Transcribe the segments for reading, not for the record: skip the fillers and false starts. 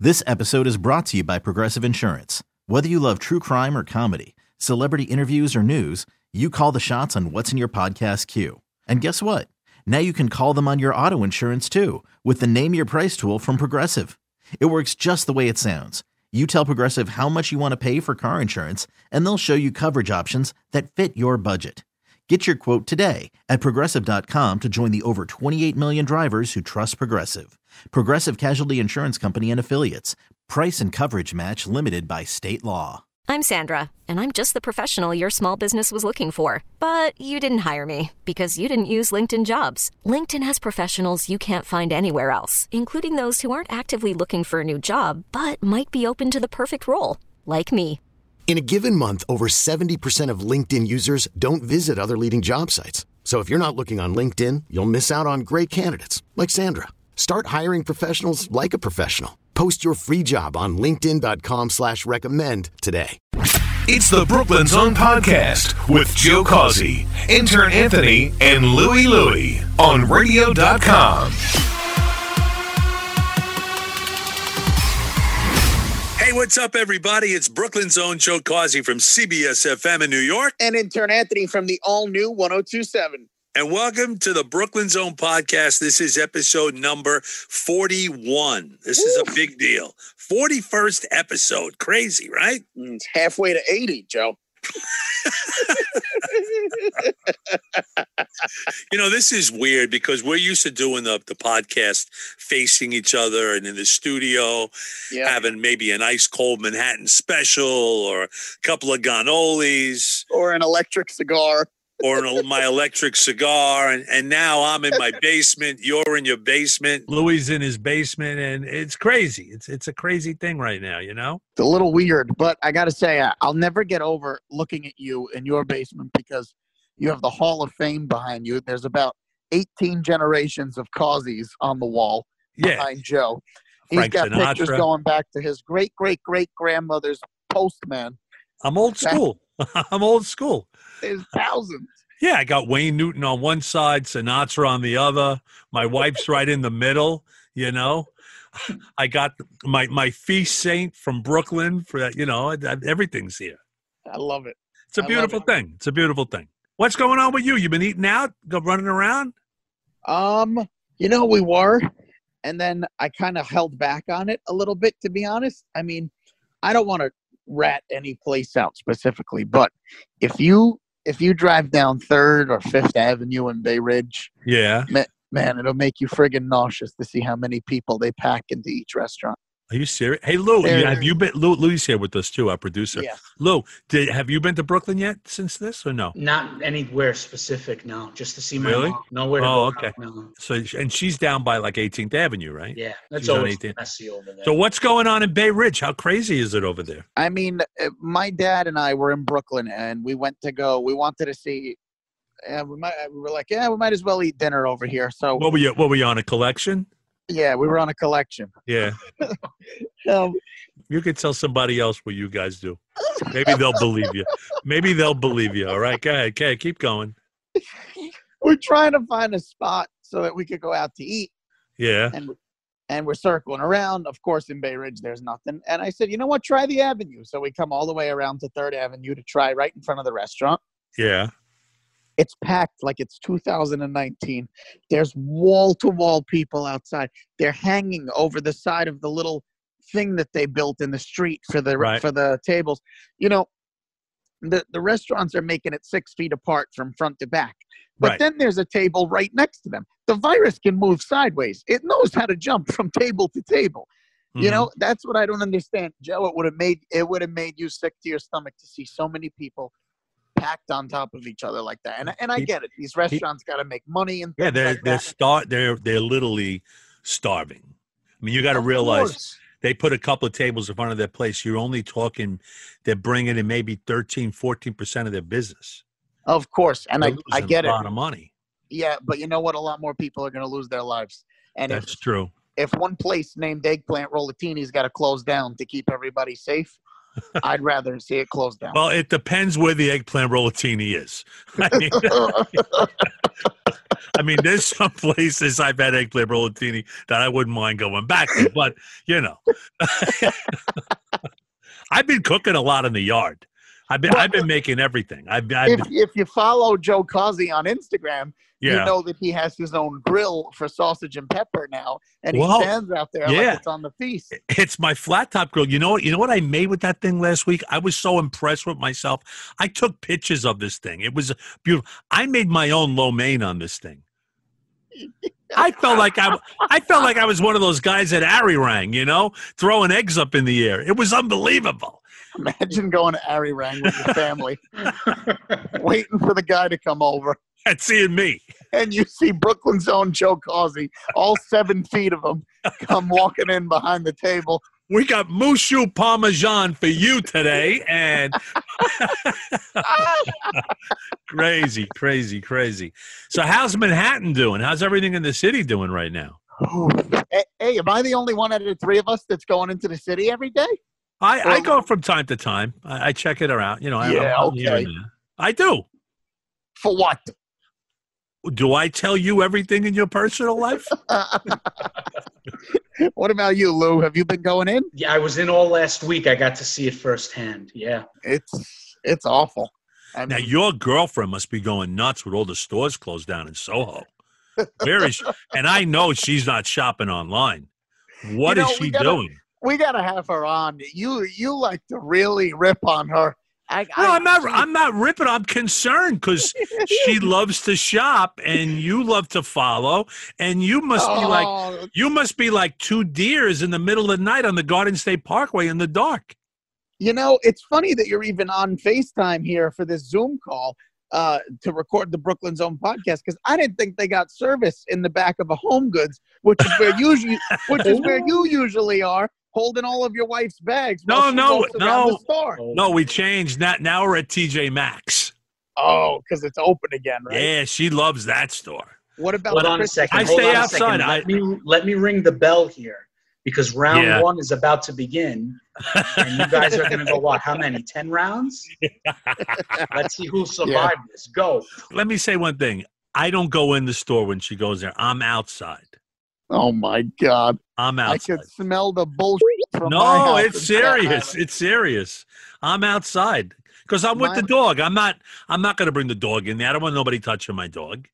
This episode is brought to you by Progressive Insurance. Whether you love true crime or comedy, celebrity interviews or news, you call the shots on what's in your podcast queue. And guess what? Now you can call them on your auto insurance too with the Name Your Price tool from Progressive. It works just the way it sounds. You tell Progressive how much you want to pay for car insurance, and they'll show you coverage options that fit your budget. Get your quote today at Progressive.com to join the over 28 million drivers who trust Progressive. Progressive Casualty Insurance Company and Affiliates. Price and coverage match limited by state law. I'm Sandra, and I'm just the professional your small business was looking for. But you didn't hire me because you didn't use LinkedIn Jobs. LinkedIn has professionals you can't find anywhere else, including those who aren't actively looking for a new job, but might be open to the perfect role, like me. In a given month, over 70% of LinkedIn users don't visit other leading job sites. So if you're not looking on LinkedIn, you'll miss out on great candidates like Sandra. Start hiring professionals like a professional. Post your free job on linkedin.com/recommend today. It's the Brooklyn Zone Podcast with Joe Causey, intern Anthony, and Louie on radio.com. Hey, what's up, everybody? It's Brooklyn's own Joe Causey from CBS FM in New York. And intern Anthony from the all-new 102.7. And welcome to the Brooklyn Zone Podcast. This is episode number 41. This is a big deal. 41st episode. Crazy, right? It's halfway to 80, Joe. You know, this is weird because we're used to doing the podcast facing each other and in the studio, having maybe an ice cold Manhattan special or a couple of Ganolis. Or an electric cigar. Or my electric cigar. And now I'm in my basement. You're in your basement. Louis in his basement. And it's crazy. It's a crazy thing right now, you know? It's a little weird, but I got to say, I'll never get over looking at you in your basement because you have the Hall of Fame behind you. There's about 18 generations of Causeys on the wall behind Joe. He's got Sinatra. Pictures going back to his great-great-great-grandmother's postman. I'm old school. I'm old school. There's thousands. Yeah, I got Wayne Newton on one side, Sinatra on the other. My wife's right in the middle, you know. I got my feast saint from Brooklyn for that, you know, everything's here. I love it. It's a beautiful thing. It's a beautiful thing. What's going on with you? You been eating out, running around? You know, we were, and then I kind of held back on it a little bit, to be honest. I mean, I don't want to rat any place out specifically, but if you drive down 3rd or 5th Avenue in Bay Ridge, man, it'll make you friggin' nauseous to see how many people they pack into each restaurant. Are you serious? Hey, Lou, have you been? Lou's here with us too, our producer. Yeah. Lou, have you been to Brooklyn yet since this or no? Not anywhere specific, no. Just to see my Really? mom. Nowhere to Oh, go okay. out, no. So, and she's down by like 18th Avenue, right? Yeah, that's She's on always 18th. messy over there. So what's going on in Bay Ridge? How crazy is it over there? I mean, my dad and I were in Brooklyn, and we wanted to see. We were like, we might as well eat dinner over here. So What were you on, a collection? yeah, we were on a collection. Yeah. You could tell somebody else what you guys do. Maybe they'll believe you. All right, go ahead. Okay, keep going. We're trying to find a spot so that we could go out to eat. Yeah. And we're circling around. Of course, in Bay Ridge, there's nothing. And I said, you know what? Try the Avenue. So we come all the way around to 3rd Avenue to try right in front of the restaurant. Yeah. It's packed like it's 2019. There's wall-to-wall people outside. They're hanging over the side of the little thing that they built in the street for the tables. You know, the restaurants are making it 6 feet apart from front to back. But then there's a table right next to them. The virus can move sideways. It knows how to jump from table to table. Mm-hmm. You know, that's what I don't understand. Joe, it would have made you sick to your stomach to see so many people packed on top of each other like that. And I get it. These restaurants got to make money and they're literally starving. I mean, you got to realize they put a couple of tables in front of their place. You're only talking they're bringing in maybe 13-14% of their business. Of course, and I get it. A lot of money. Yeah, but you know what? A lot more people are going to lose their lives. And that's true. If one place named Eggplant Rollatini's got to close down to keep everybody safe, I'd rather see it closed down. Well, it depends where the eggplant rollatini is. I mean, there's some places I've had eggplant rollatini that I wouldn't mind going back to, but, you know. I've been cooking a lot in the yard. I've been making everything. If you follow Joe Causey on Instagram, you know that he has his own grill for sausage and pepper now, and he stands out there like it's on the feast. It's my flat top grill. You know what I made with that thing last week? I was so impressed with myself. I took pictures of this thing. It was beautiful. I made my own lo mein on this thing. I felt like I was one of those guys at Arirang, you know, throwing eggs up in the air. It was unbelievable. Imagine going to Arirang with your family, waiting for the guy to come over. And seeing me. And you see Brooklyn's own Joe Causey, all 7 feet of him, come walking in behind the table. We got Mushu Parmesan for you today. And crazy. So how's Manhattan doing? How's everything in the city doing right now? Hey, am I the only one out of the 3 of us that's going into the city every day? I go from time to time. I check it around. You know, okay. I do. For what? Do I tell you everything in your personal life? What about you, Lou? Have you been going in? Yeah, I was in all last week. I got to see it firsthand. Yeah. It's awful. Now, your girlfriend must be going nuts with all the stores closed down in Soho. Where is she? And I know she's not shopping online. What is she doing? We got to have her on. You like to really rip on her. I'm not ripping. I'm concerned because she loves to shop and you love to follow, and you must be like 2 deers in the middle of the night on the Garden State Parkway in the dark. You know, it's funny that you're even on FaceTime here for this Zoom call to record the Brooklyn's Own podcast, because I didn't think they got service in the back of a Home Goods, which is where you usually are. Holding all of your wife's bags. No. We changed. Now we're at TJ Maxx. Oh, because it's open again, right? Yeah, she loves that store. What about? Hold on a second. I stay outside. Let me ring the bell here, because round 1 is about to begin, and you guys are going to go what? How many? 10 rounds? Let's see who'll survive this. Go. Let me say one thing. I don't go in the store when she goes there. I'm outside. Oh, my God. I'm outside. I can smell the bullshit from my house. No, it's serious. It's serious. I'm outside because I'm with the dog. I'm not going to bring the dog in there. I don't want nobody touching my dog.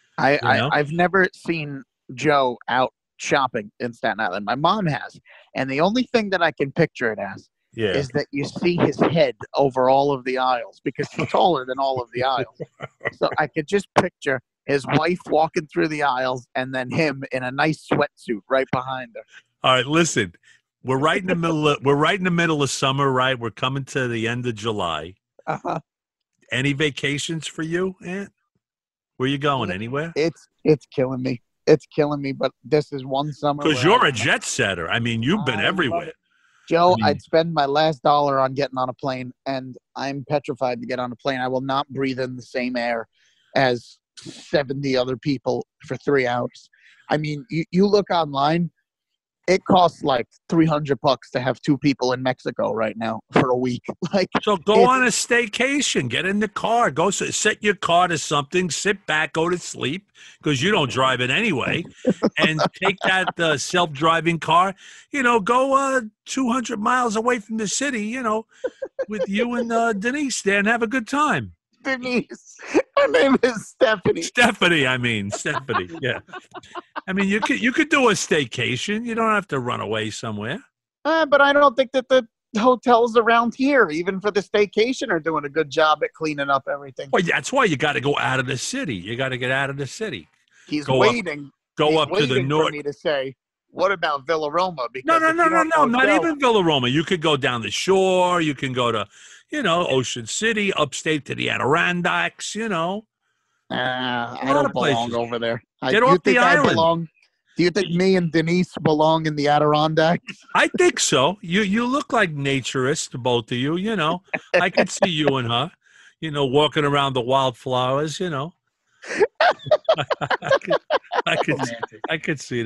I've never seen Joe out shopping in Staten Island. My mom has. And the only thing that I can picture it as is that you see his head over all of the aisles, because he's taller than all of the aisles. So I could just picture his wife walking through the aisles, and then him in a nice sweatsuit right behind her. All right, listen. We're right in the middle of summer, right? We're coming to the end of July. Uh-huh. Any vacations for you, Aunt? Where you going? Anywhere? It's killing me. It's killing me, but this is one summer. Because you're a jet setter. I mean, you've been everywhere. Joe, I'd spend my last dollar on getting on a plane, and I'm petrified to get on a plane. I will not breathe in the same air as 70 other people for 3 hours. I mean, you look online, it costs like $300 to have 2 people in Mexico right now for a week. So go on a staycation, get in the car, go set your car to something, sit back, go to sleep, because you don't drive it anyway, and take that self-driving car, go 200 miles away from the city, with you and Denise there, and have a good time. Denise. Her name is Stephanie. Stephanie, yeah. I mean, you could do a staycation. You don't have to run away somewhere. But I don't think that the hotels around here, even for the staycation, are doing a good job at cleaning up everything. Well, that's why you got to go out of the city. You got to get out of the city. He's waiting. Go up to the north. For me to say, what about Villa Roma? Because no, not even Villa Roma. You could go down the shore. You can go to, Ocean City, upstate to the Adirondacks, I don't belong over there. Get off the island. Do you think me and Denise belong in the Adirondacks? I think so. You look like naturists, both of you, I could see you and her, walking around the wildflowers, I could see that.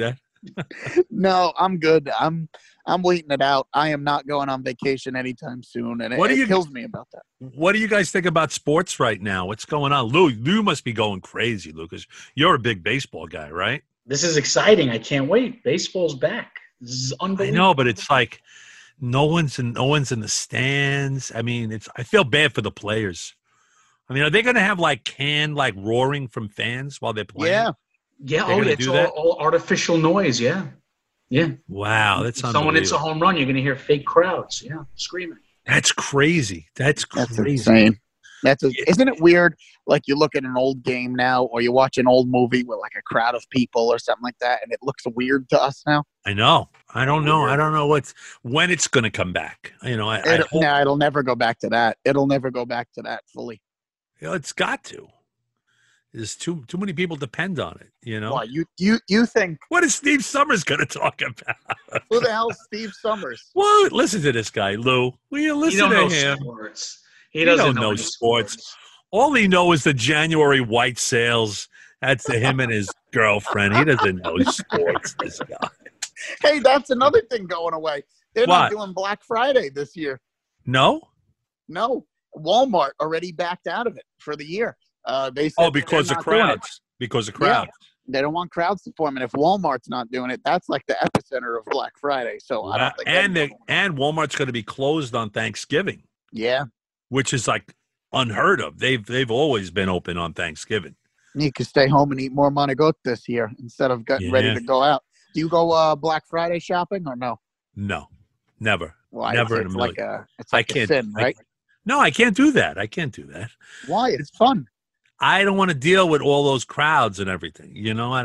No, I'm good. I'm waiting it out. I am not going on vacation anytime soon, and it kills me about that. What do you guys think about sports right now? What's going on? Lou must be going crazy, Lucas. You're a big baseball guy, right? This is exciting. I can't wait. Baseball's back. This is unbelievable. I know, but it's like no one's in the stands. I mean, I feel bad for the players. I mean, are they going to have canned roaring from fans while they're playing? Yeah. Yeah. It's all artificial noise. Yeah. Yeah. Wow. That's if someone hits a home run, you're going to hear fake crowds. Yeah. Screaming. That's crazy. That's insane. Isn't it weird? Like you look at an old game now, or you watch an old movie with a crowd of people or something like that, and it looks weird to us now. I know. I don't know. I don't know when it's going to come back. It'll never go back to that. It'll never go back to that fully. It's got to. There's too many people depend on it. Well, you think? What is Steve Summers going to talk about? Who the hell is Steve Summers? Well, listen to this guy, Lou. Will you listen to him? Sports. He doesn't know sports. All he knows is the January white sales. That's him and his girlfriend. He doesn't know sports, this guy. Hey, that's another thing going away. They're not doing Black Friday this year. No? No. Walmart already backed out of it for the year. They said because of crowds. Because of crowds. Yeah. They don't want crowds to form, and if Walmart's not doing it, that's like the epicenter of Black Friday. So I don't think and Walmart's going to be closed on Thanksgiving. Yeah. Which is unheard of. They've always been open on Thanksgiving. You could stay home and eat more manigot this year instead of getting ready to go out. Do you go Black Friday shopping or no? No, never. Well, never in a million. It's like a sin, right? No, I can't do that. Why? It's fun. I don't want to deal with all those crowds and everything.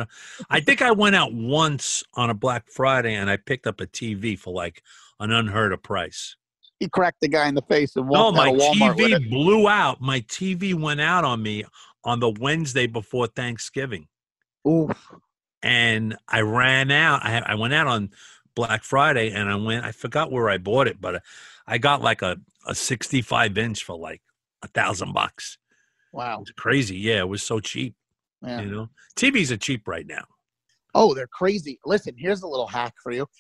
I think I went out once on a Black Friday and I picked up a TV for an unheard of price. He cracked the guy in the face and walked out of Walmart with it. My TV blew out. My TV went out on me on the Wednesday before Thanksgiving. Ooh. And I ran out. I went out on Black Friday and I forgot where I bought it, but I got a 65-inch for $1,000. Wow. It's crazy. Yeah, it was so cheap. Yeah. TVs are cheap right now. Oh, they're crazy. Listen, here's a little hack for you.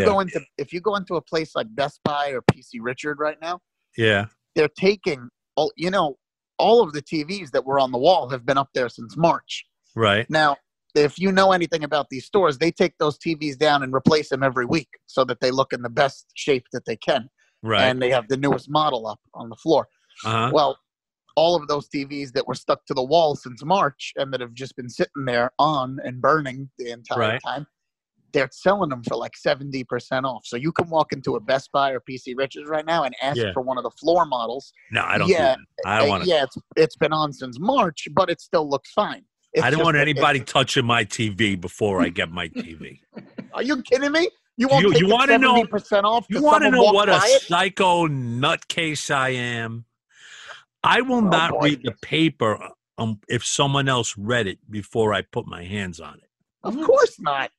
If you go into a place like Best Buy or PC Richard right now, they're taking all of the TVs that were on the wall have been up there since March. Right. Now, if you know anything about these stores, they take those TVs down and replace them every week so that they look in the best shape that they can. Right. And they have the newest model up on the floor. Uh-huh. Well, all of those TVs that were stuck to the wall since March and that have just been sitting there on and burning the entire time, they're selling them for 70% off. So you can walk into a Best Buy or PC Richards right now and ask for one of the floor models. No, I don't do that. I don't want to. Yeah, it's been on since March, but it still looks fine. I don't want anybody touching my TV before I get my TV. Are you kidding me? You want to know 70% off? You want to know what a psycho nutcase I am? I will not read the paper if someone else read it before I put my hands on it. Of course not.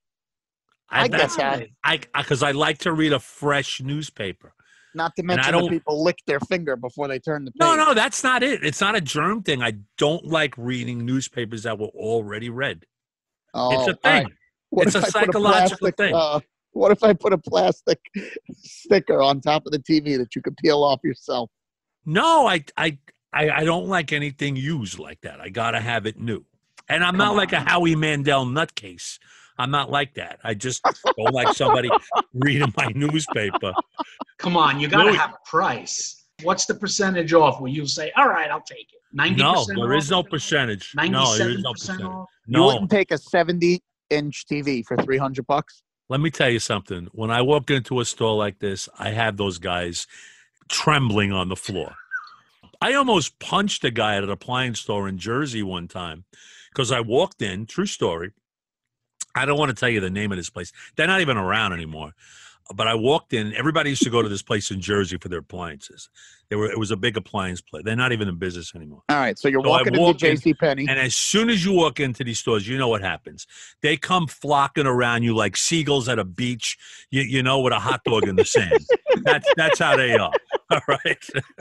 I get that. Because I like to read a fresh newspaper. Not to mention that people lick their finger before they turn the page. No, that's not it. It's not a germ thing. I don't like reading newspapers that were already read. Oh, it's a thing. Right. It's a psychological thing. What if I put a plastic sticker on top of the TV that you could peel off yourself? No, I don't like anything used like that. I got to have it new. And I'm not like a Howie Mandel nutcase. I'm not like that. I just don't like somebody reading my newspaper. Come on, you got to have a price. What's the percentage off where you say, all right, I'll take it? 90%? No, there is no percentage. 97% no, there is no percentage. Off? You wouldn't take a 70-inch TV for $300? Let me tell you something. When I walk into a store like this, I have those guys trembling on the floor. I almost punched a guy at an appliance store in Jersey one time because I walked in, true story. I don't want to tell you the name of this place. They're not even around anymore. But I walked in. Everybody used to go to this place in Jersey for their appliances. It was a big appliance place. They're not even in business anymore. All right, so you're walking into JCPenney. And as soon as you walk into these stores, you know what happens. They come flocking around you like seagulls at a beach, you know, with a hot dog in the sand. That's how they are. All right.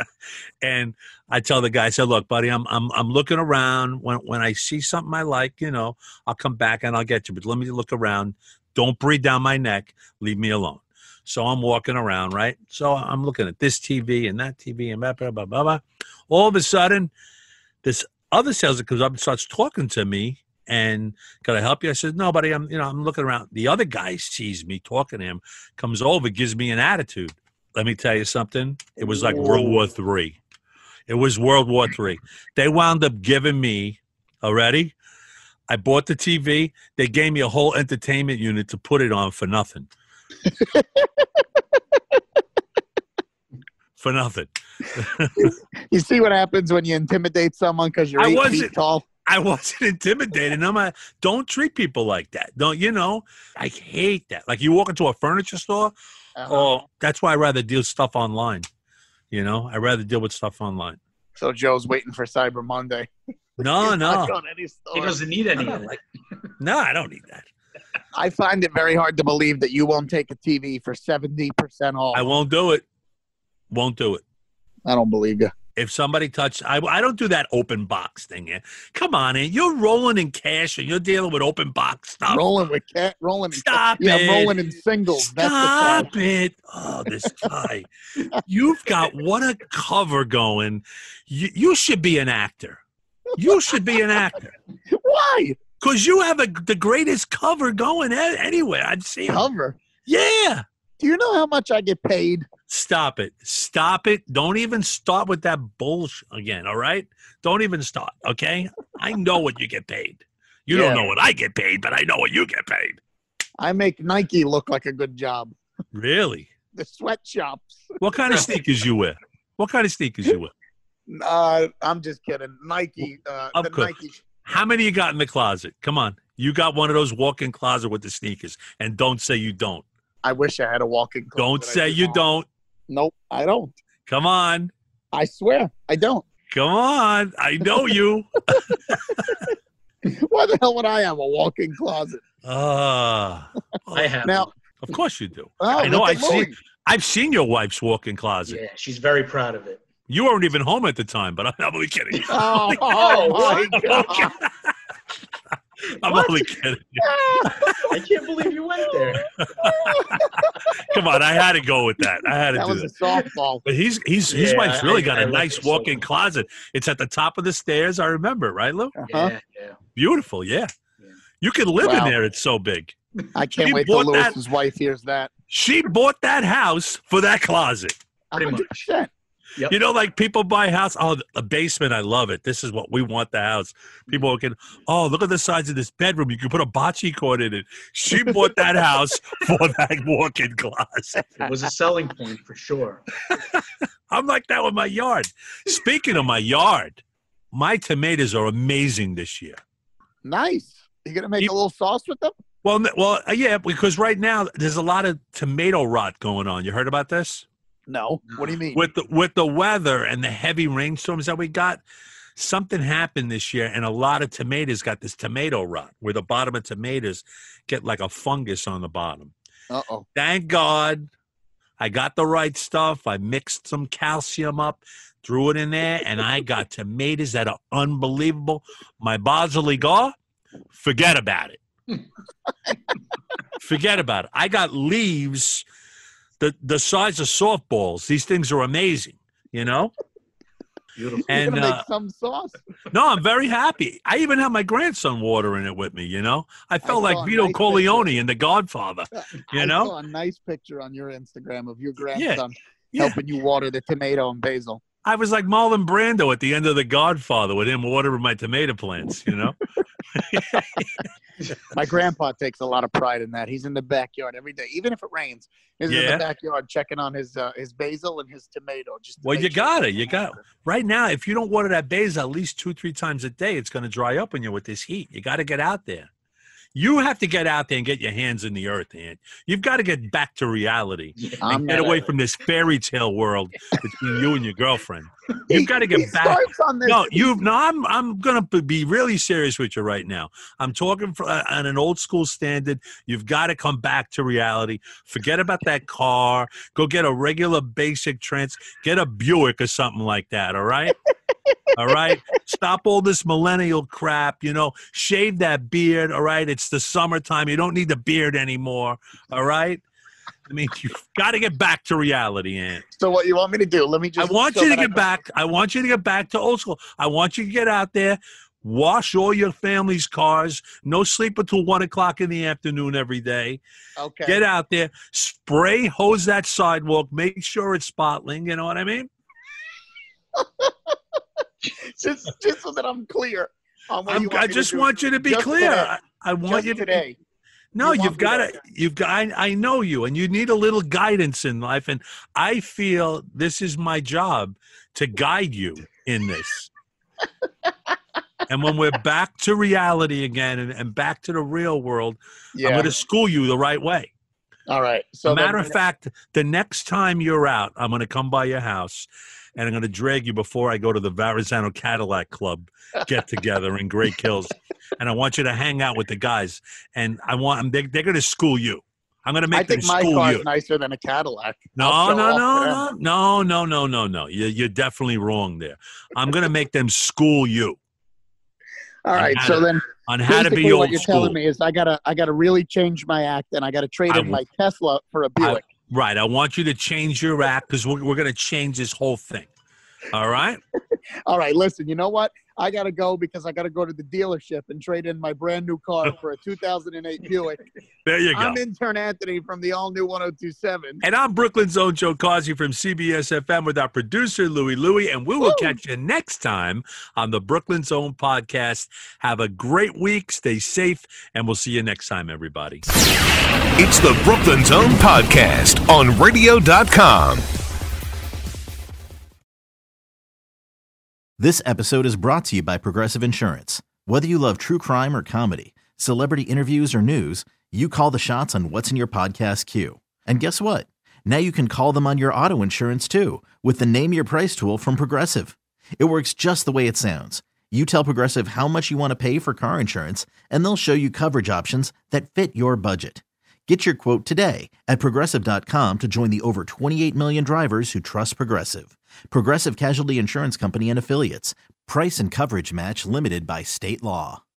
And I tell the guy, I said, look, buddy, I'm looking around. When I see something I like, you know, I'll come back and I'll get you. But let me look around. Don't breathe down my neck. Leave me alone. So I'm walking around, right? So I'm looking at this TV and that TV and blah, blah, blah, blah, blah. All of a sudden, this other salesman comes up and starts talking to me and, can I help you? I said, no, buddy, I'm looking around. The other guy sees me talking to him, comes over, gives me an attitude. Let me tell you something. It was like World War III. It was World War III. They wound up giving me, already, I bought the TV. They gave me a whole entertainment unit to put it on for nothing. For nothing. You see what happens when you intimidate someone because you're 8 feet tall? I wasn't intimidated. Don't treat people like that. I hate that. Like you walk into a furniture store. That's why I rather deal stuff online. I rather deal with stuff online. So Joe's waiting for Cyber Monday. No. He doesn't need any of it. No, I don't need that. I find it very hard to believe that you won't take a TV for 70% off. I won't do it. Won't do it. I don't believe you. If somebody touched, I don't do that open box thing. Come on, you're rolling in cash and you're dealing with open box stuff. Rolling. Stop it. Yeah, rolling in singles. Stop it. Oh, this guy. You've got what a cover going. You should be an actor. You should be an actor. Why? Because you have the greatest cover going anywhere. I'd see cover. Yeah. Do you know how much I get paid? Stop it. Stop it. Don't even start with that bullshit again, all right? Don't even start, okay? I know what you get paid. You don't know what I get paid, but I know what you get paid. I make Nike look like a good job. Really? The sweatshops. What kind of sneakers you wear? I'm just kidding. Nike. Nike. How many you got in the closet? Come on. You got one of those walk-in closet with the sneakers, and don't say you don't. I wish I had a walk-in closet. Don't say you don't. Nope, I don't. Come on. I swear, I don't. Come on. I know you. Why the hell would I have a walk-in closet? I have. Now, of course you do. Oh, I know. I've seen your wife's walk-in closet. Yeah, she's very proud of it. You weren't even home at the time, but I'm only kidding. Oh my God. I'm only kidding. I can't believe you went there. Come on, I had to go with that. I had to that do was that. A softball. But his wife's really got a nice walk-in closet. It's at the top of the stairs. I remember, right, Lou? Yeah. Beautiful, yeah. You can live in there. It's so big. I can't wait till Lewis's wife hears that. She bought that house for that closet. 100%. Yep. Like people buy a house. Oh, a basement. I love it. This is what we want the house. People can, look at the size of this bedroom. You can put a bocce court in it. She bought that house for that walk-in closet. It was a selling point for sure. I'm like that with my yard. Speaking of my yard, my tomatoes are amazing this year. Nice. You going to make a little sauce with them? Well, yeah, because right now there's a lot of tomato rot going on. You heard about this? No. What do you mean? With the weather and the heavy rainstorms that we got, something happened this year, and a lot of tomatoes got this tomato rot, where the bottom of tomatoes get like a fungus on the bottom. Uh-oh. Thank God I got the right stuff. I mixed some calcium up, threw it in there, and I got tomatoes that are unbelievable. My basilica, forget about it. Forget about it. I got leaves the size of softballs. These things are amazing, Beautiful. And you're gonna make some sauce? No, I'm very happy. I even have my grandson watering it with me, I felt like Vito Corleone in The Godfather, I saw a nice picture on your Instagram of your grandson helping you water the tomato and basil. I was like Marlon Brando at the end of The Godfather with him watering my tomato plants, My grandpa takes a lot of pride in that. He's in the backyard every day, even if it rains. He's in the backyard checking on his basil and his tomato. You got it. You got it. Right now, if you don't water that basil at least 2-3 times a day, it's going to dry up on you with this heat. You got to get out there. You have to get out there and get your hands in the earth, man. You've got to get back to reality and get away from this fairy tale world between you and your girlfriend. You've got to get back. I'm going to be really serious with you right now. I'm talking on an old school standard. You've got to come back to reality. Forget about that car. Go get a regular basic get a Buick or something like that, all right? All right. Stop all this millennial crap, shave that beard. All right. It's the summertime. You don't need the beard anymore. All right. I mean, you've got to get back to reality, Ant. So what you want me to do? Let me just. I want you to get back. I want you to get back to old school. I want you to get out there, wash all your family's cars. No sleep until 1 o'clock in the afternoon every day. Okay. Get out there, spray, hose that sidewalk, make sure it's spotling. You know what I mean? just so that I'm clear. I just want you to be clear. I want you to today. No, you've got to. I know you, and you need a little guidance in life, and I feel this is my job to guide you in this. And when we're back to reality again and back to the real world, I'm going to school you the right way. All right. So, matter of fact, the next time you're out, I'm going to come by your house, and I'm going to drag you before I go to the Verrazano Cadillac Club get together in Great Kills. And I want you to hang out with the guys. And I want them, they're going to school you. I'm going to make them school you. I think my car's nicer than a Cadillac. No. You're definitely wrong there. I'm going to make them school you. All right. So then on how to be old what you're school. telling me is I gotta really change my act, and I got to trade in my Tesla for a Buick. Right. I want you to change your act because we're going to change this whole thing. All right? All right. Listen, you know what? I got to go because I got to go to the dealership and trade in my brand new car for a 2008 Buick. There you go. I'm intern Anthony from the all-new 102.7. And I'm Brooklyn's own Joe Causey from CBS FM with our producer, Louie, and we will catch you next time on the Brooklyn's Own podcast. Have a great week. Stay safe, and we'll see you next time, everybody. It's the Brooklyn's Own podcast on radio.com. This episode is brought to you by Progressive Insurance. Whether you love true crime or comedy, celebrity interviews or news, you call the shots on what's in your podcast queue. And guess what? Now you can call them on your auto insurance too with the Name Your Price tool from Progressive. It works just the way it sounds. You tell Progressive how much you want to pay for car insurance, and they'll show you coverage options that fit your budget. Get your quote today at Progressive.com to join the over 28 million drivers who trust Progressive. Progressive Casualty Insurance Company and Affiliates. Price and coverage match limited by state law.